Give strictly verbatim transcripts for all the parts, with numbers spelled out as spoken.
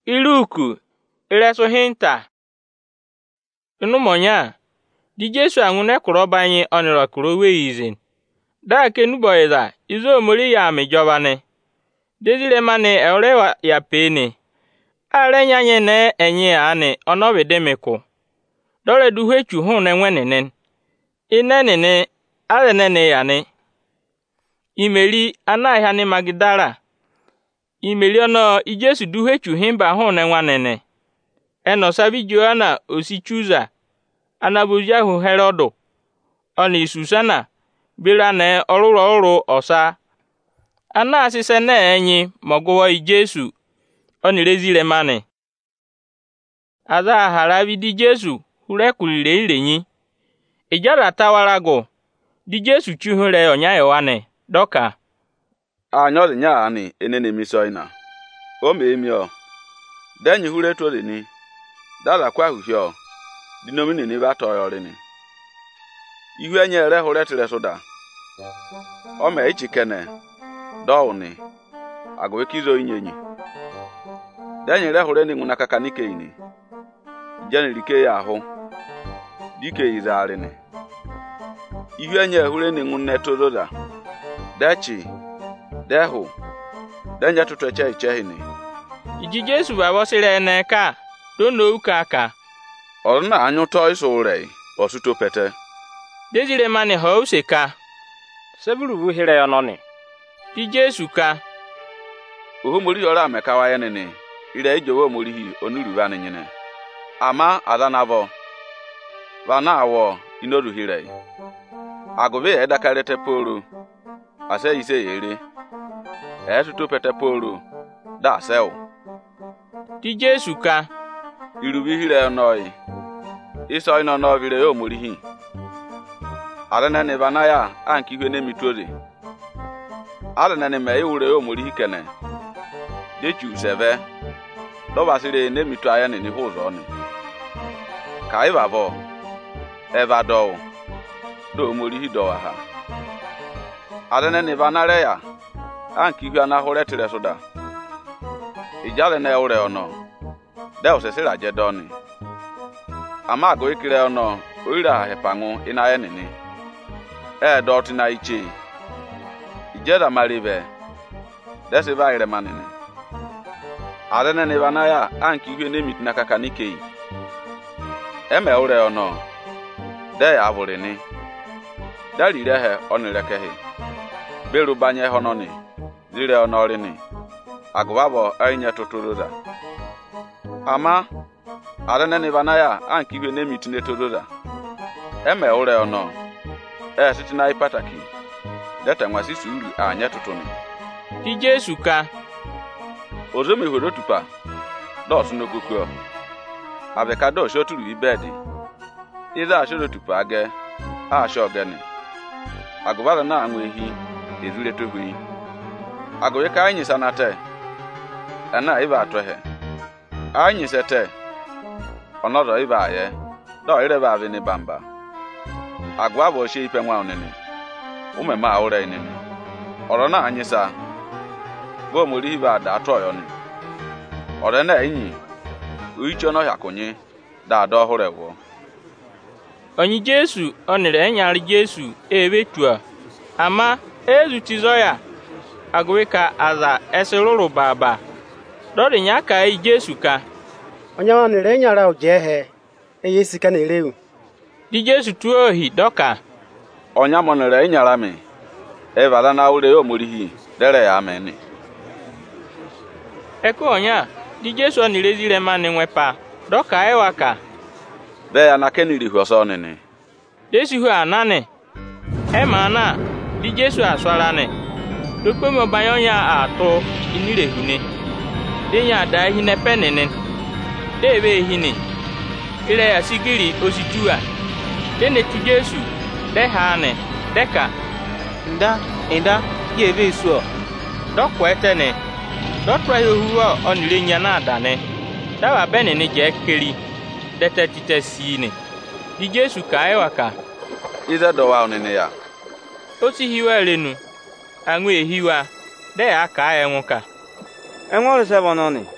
iruku iresu hinta inu monya di Jesu angune kurobanye oniro kurowe izin da kenuboyeza izo mori ya mi jobane dezire mane eurewa ya pene are nyanye ne enye ane onobedemeko dore duhechu hu ne nwenenen inenene are nene yane imeli anahia ni Magdala imeli ono ijesu duhechu himba hu ne nwanene eno sabi Joana osichuza anabuja hu Herodo oni Susana bira ne oruro oru osa ana asise ne enyi mogowo ijesu oni rezile mane aza harabi di Jesu hure kulire irenyi ijara tawarago di Jesu chuhure onyayo wane doka anyo nya ani enene misoina o meemio denyi hure tolini dala kwa huhio dinomini ni batoyorini ihu enye re hure tire soda o me ichikene downi agwe kizo inyenyi denyi re hure ni nguna kakanike ini jeni like ya ahụ dike izarini ihu enye hure ni ngunne tododa dachi dehu denya tutu eche echehini iji Jesu babosire ne ka dono uka aka oruna anyuto isore osuto pete dezire mane ho seka seburu bu hire ononi di Jesu ka oho mori yora mekawa yenene ire ijowo morihi onuruwa nyine ama adanavo bana awo inoru hire agobe edakarete poro ase ise yere esuto pete poro da sel di Jesu ka irubi hire noi iso ino no vire yo morihi arana ne banaya anki hwe ne mitore arana ne me yure yo morihi kene de chu seve do basire ne mitu aya ne ni hozo ni kai babo eva do do morihi do ha arana ne banare ya anki hwe na hore tire soda ijale na ure ono de osesira je doni ama go ikire ono oira hepangu ina yenini e dot na ichi ijeda maribe desi ba ire manini arene ne banaya anki hwe ne mitina kakanike eme ure ono de ya burini dari rehe onirekehi beru banye hononi zire onorini agwabo ainya totoroda ama arene ne banaya anki hwe ne mitine toroda eme ure ono e sitina ipataki deta nwasi suru anya totoni di Jesu ka ozo me hodo tupa do sunu kokko abeka do shoturu ibedi iza ashoro tupa age a shogene agwala na anwe ehi ezure tohui agwe ka anyi sanate ana iba atohe anyi sete onodo iba aye do ire ba bi ni bamba agwa bo she ipe nwa onene umema awure inene oro na anyi sa bo mori iba da atoyo ni ore na enyi uicho no yakonye da do horewo onyi Jesu onire enyari Jesu ebetua ama ezutizo ya agweka aza eseruru baba dori nyaka e Jesu ka onyawa nire nyara ojehe eyesika na erewu di Jesu tuohi doka onya monere nyara mi e bala na ure yo morihi dere ya ameni eko onya di Jesu onire zire mane nwepa doka ewaka be ya na keniri hoso nene Jesu hu anane e mana di Jesu aswarane dokomo banyonya ato inire hune denya da hine penene debe hine ire ya sigiri ositua dene ti Jesu de hane deka nda inda yebe suo dokwetene dotwa yehuwa onire nya na adane dawa benene je keri dete tite sine di Jesu ka ewaka iza dowa onene ya osi hiwa lenu anwe hiwa de aka enwuka enwore sebononi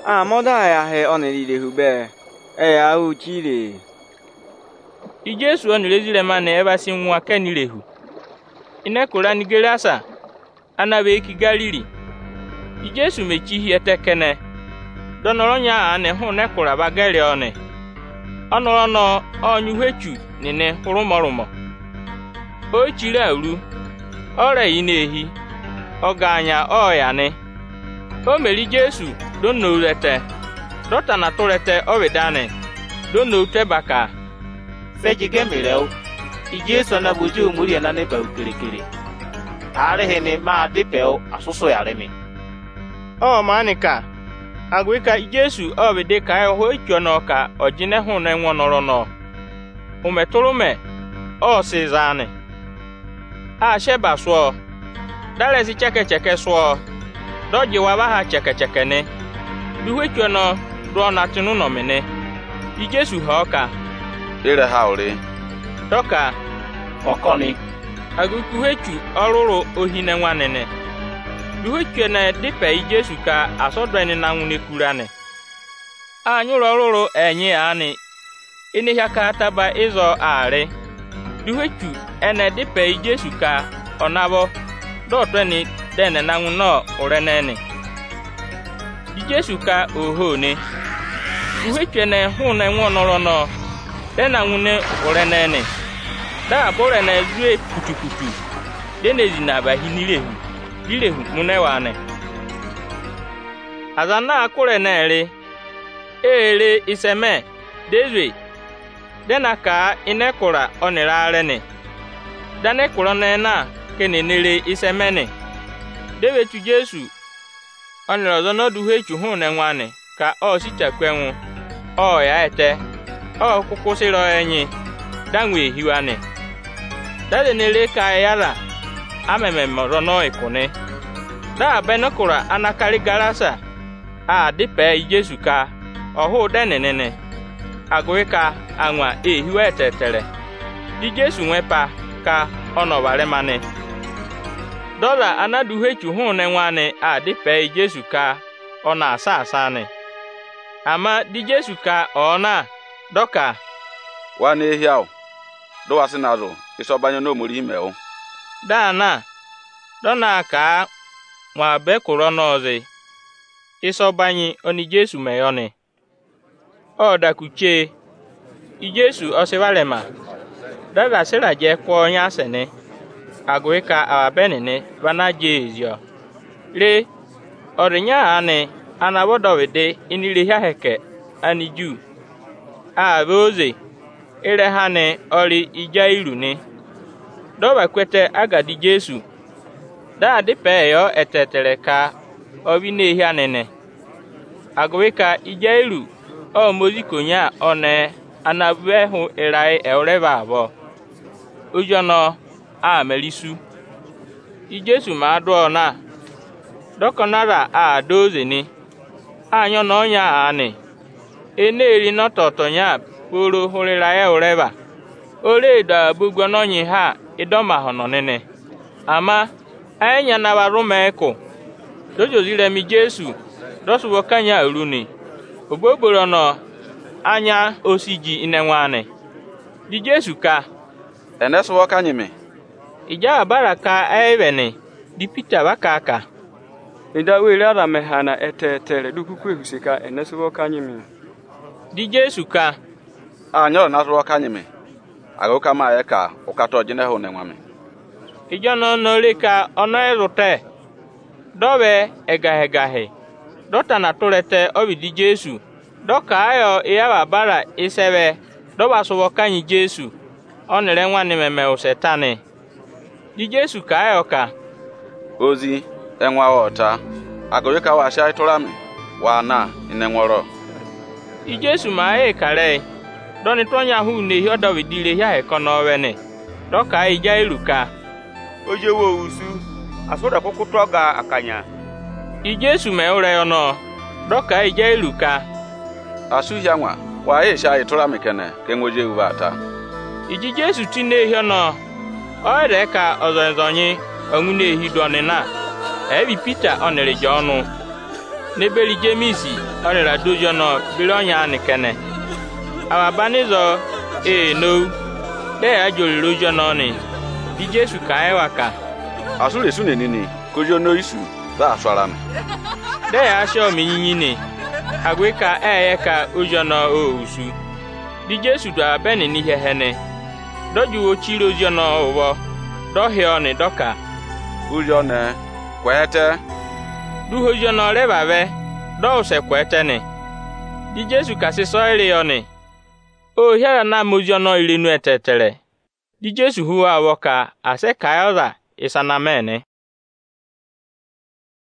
a moda ya he onelile hube e ya uchile Ijesu onilezile mane eba si nwa kenilehu inekura nigerasa anabe eki Galili Ijesu mechihi etekene donoronya ane hu nekura bagere one onoro no onyuhechu nene hurumorumo o chiri aru ore inehi oganya oyane o meri Jesu donno urete dota na torete owedane donno utebaka sejige mireu Ijesu na buju muri na ne ba ukirikiri are hene ma dipeo asuso ya remi o manika agwika Ijesu obede ka ho icho no ka ojine hu na enwo noro no umeturume o sizane a sheba so dale si cheke cheke so doji wa ba ha cheke cheke ne duwe icho no do na tinu no mene Ijesu ha oka ire ha ore doka okoni aguku hechu oruru ohine nwanene duwe na dipe Ijesu ka asodweni na nwune kurane anyu oruru enyi ani inihia ka taba izo are duwechu ene dipe Ijesu ka onabo dotweni dene na nwuno urenene Ijesu ka ohone duwechu ne hu na nwonoro no dena nwune urenene da bore na zue putuputu denezi na bahinilehu dilehu munewane azana akure na ere ere iseme dezwe dena ka inekura onirare ne dane kuro na na kenenere isemene dewetu Jesu oniro no duhechu hu na nwane ka o sitakwenwu o ya ete o kukusiro enyi danwe hiwane dade nere ka yala ameme moro no ikune da benokura anakari garasa a dipe Ijesu ka ohu denenene agweka anwa ehiwe tetere di Jesu nwepa ka onoware mane dola anaduhechu hu ne nwane a dipe Ijesu ka ona asa asane ama di Jesu ka ona doka wa na ehi ahụ dọwasị n'azụ ịsọbanye n'omori ime o dana dona ka nwa bekuro n'ozi ịsọbanye oni Jesu meyone o dakuche Ijesu osivalema dada sira je kwa onya sene agweka abenene bana jezio le orinya ane anabodowede inile ya heke aniju a boze ere hane ori ijairu ni doba kwete agadi Jesu da dipe yo etetere ka obi nehi anene agweka ijairu o mozikonya one anabehu erai eureba abo ujono a melisu Ijesu ma do na dokonara a doze ni anyo no nya ani eneri no totonya poro horira eureba ore da bugwo no nyi ha idoma hono nene ama anya na barumeko dojozire mi Jesu dosuwo kanya uruni oboboro no anya osiji inenwane di Jesu ka eneso kanyime ija baraka aibene di Peter bakaka inda wele ara mehana etetere dukuku ehusika eneso kanyime di Jesu ka anyo na so kanyime agoka ma ye ka ukato jine ho ne nwame ijo no no leka ono erute dobe egahegahe dota na torete obi di Jesu doka ayo iya bara isebe doba so kanyi Jesu onere nwanne meme usetane di Jesu ka ayo ka ozi enwa wota agoka wa sha itorami wa na inenworo di Jesu ma e kare doni tonya hu ne hi odo widire ya ekono wene doka ija iruka ojewo usu asoda kokuto ga akanya di Jesu me ore ono doka ija iruka asu ya nwa wa e sha itorami kene kenwoje ubata iji Jesu tine hi ono ore ka ozonzonyi onwu ne hi donina ebi Peter onere je onu nebeli Jemisi onira dojo no bilonya nikene awabanizo e no de ajoli rojo no ni di Jesu ka ewaka asure su nenini kojo no isu ba aswara no de asho minyinyi ni agweka eye ka ojo no o usu di Jesu do abeni ni hehene doju ochi rojo no owo do hio ni doka ujo ne kwete du hojo no le babe do se kwete ni di Jesu ka se so ire yo ni o hiara na mojo no ire nu etetere di Jesu huwa woka ase kayoza isana mene